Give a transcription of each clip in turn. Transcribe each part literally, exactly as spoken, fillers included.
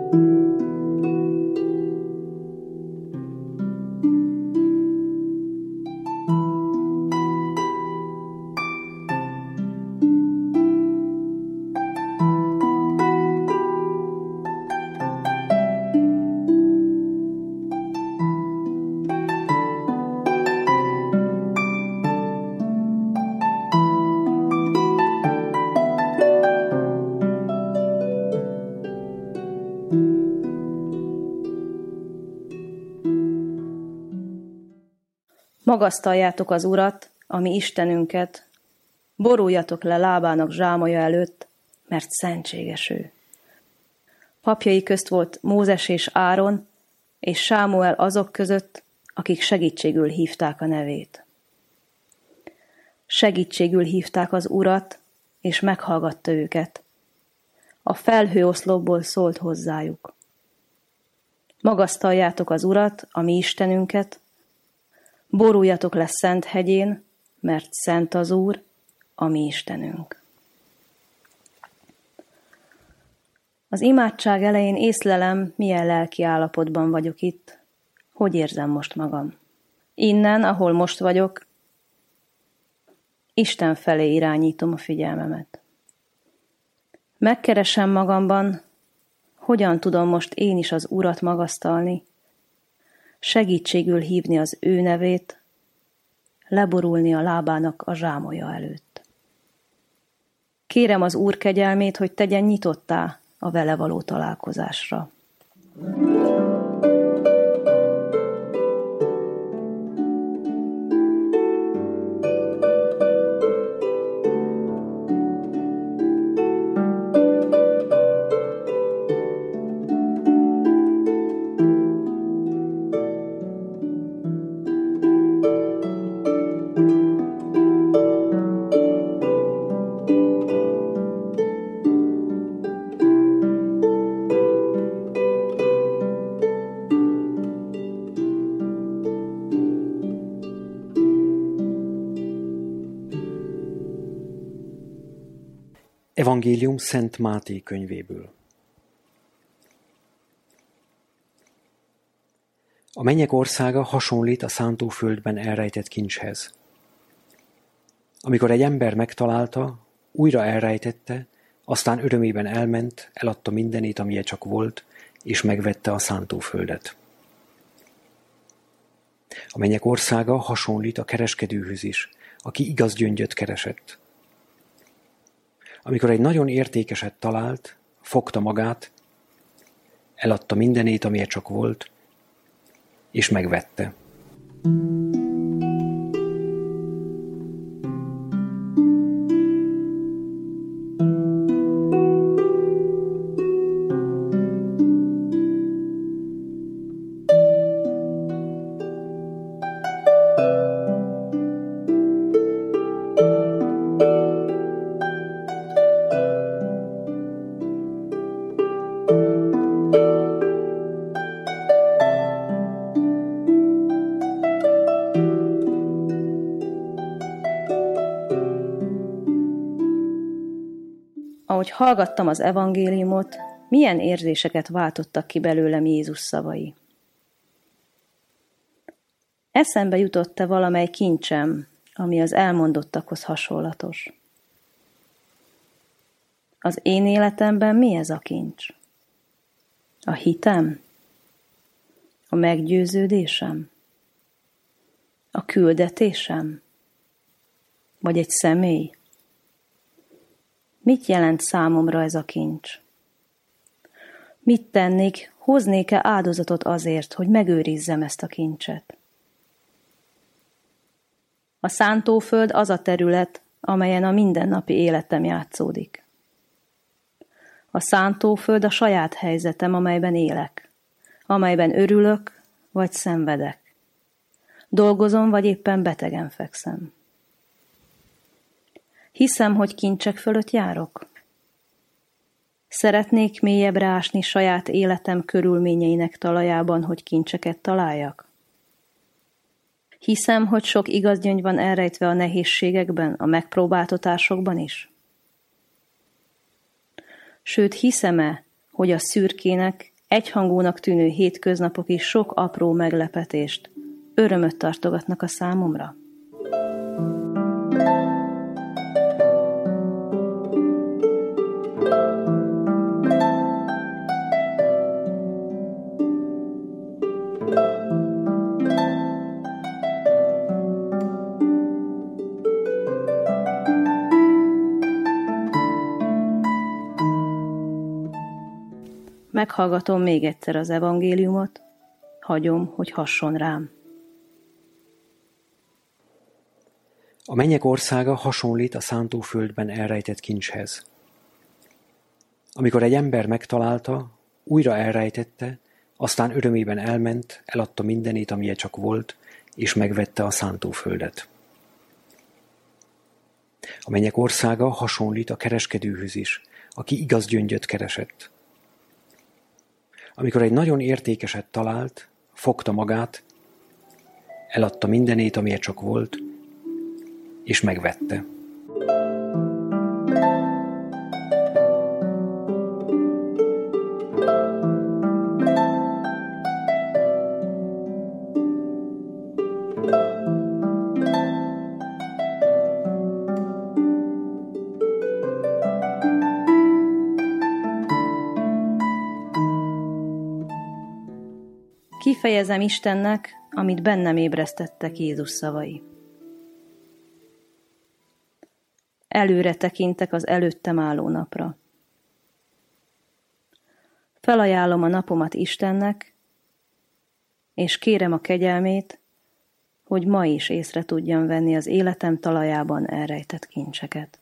Magasztaljátok az Urat, a mi Istenünket, boruljatok le lábának zsámolya előtt, mert szentséges ő. Papjai közt volt Mózes és Áron, és Sámuel azok között, akik segítségül hívták a nevét. Segítségül hívták az Urat, és meghallgatta őket. A felhőoszlopból szólt hozzájuk. Magasztaljátok az Urat, a mi Istenünket, boruljatok le szent hegyén, mert szent az Úr, a mi Istenünk. Az imádság elején észlelem, milyen lelki állapotban vagyok itt, hogy érzem most magam. Innen, ahol most vagyok, Isten felé irányítom a figyelmemet. Megkeresem magamban, hogyan tudom most én is az Urat magasztalni, segítségül hívni az ő nevét, leborulni a lábának a zsámolya előtt. Kérem az Úr kegyelmét, hogy tegyen nyitottá a vele való találkozásra. Evangélium Szent Máté könyvéből. A mennyek országa hasonlít a szántóföldben elrejtett kincshez. Amikor egy ember megtalálta, újra elrejtette, aztán örömében elment, eladta mindenét, amilyen csak volt, és megvette a szántóföldet. A mennyek országa hasonlít a kereskedőhöz is, aki igaz gyöngyöt keresett. Amikor egy nagyon értékeset talált, fogta magát, eladta mindenét, amilyen csak volt, és megvette. Ahogy hallgattam az evangéliumot, milyen érzéseket váltottak ki belőlem Jézus szavai. Eszembe jutott-e valamely kincsem, ami az elmondottakhoz hasonlatos? Az én életemben mi ez a kincs? A hitem? A meggyőződésem? A küldetésem? Vagy egy személy? Mit jelent számomra ez a kincs? Mit tennék, hoznék-e áldozatot azért, hogy megőrizzem ezt a kincset? A szántóföld az a terület, amelyen a mindennapi életem játszódik. A szántóföld a saját helyzetem, amelyben élek, amelyben örülök, vagy szenvedek. Dolgozom, vagy éppen betegen fekszem. Hiszem, hogy kincsek fölött járok. Szeretnék mélyebbre ásni saját életem körülményeinek talajában, hogy kincseket találjak. Hiszem, hogy sok igaz gyöngy van elrejtve a nehézségekben, a megpróbáltatásokban is. Sőt, hiszem-e, hogy a szürkének egyhangúnak tűnő hétköznapok is sok apró meglepetést, örömöt tartogatnak a számomra. Meghallgatom még egyszer az evangéliumot, hagyom, hogy hasson rám. A mennyek országa hasonlít a szántóföldben elrejtett kincshez. Amikor egy ember megtalálta, újra elrejtette, aztán örömében elment, eladta mindenét, amilyen csak volt, és megvette a szántóföldet. A mennyek országa hasonlít a kereskedőhöz is, aki igaz gyöngyöt keresett. Amikor egy nagyon értékeset talált, fogta magát, eladta mindenét, amilyen csak volt, és megvette. Kifejezem Istennek, amit bennem ébresztettek Jézus szavai. Előre tekintek az előttem álló napra. Felajánlom a napomat Istennek, és kérem a kegyelmét, hogy ma is észre tudjam venni az életem talajában elrejtett kincseket.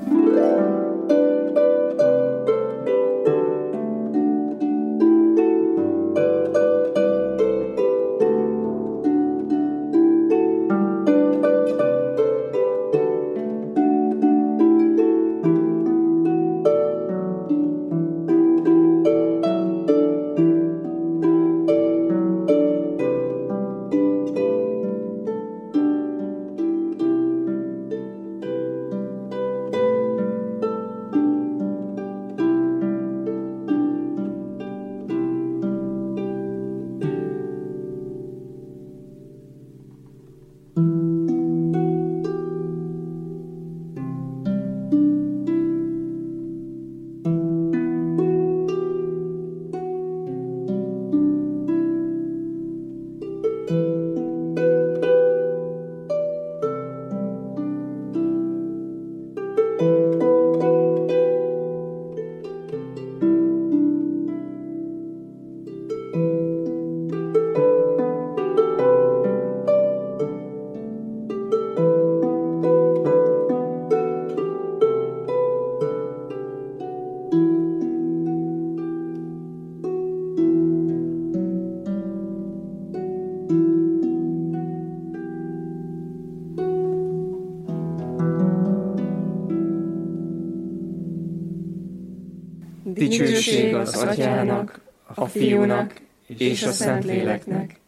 Dicsőség az Atyának, a Fiúnak és a Szentléleknek,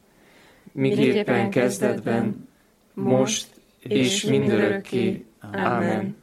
miképpen kezdetben, most és mindörökké. Ámen.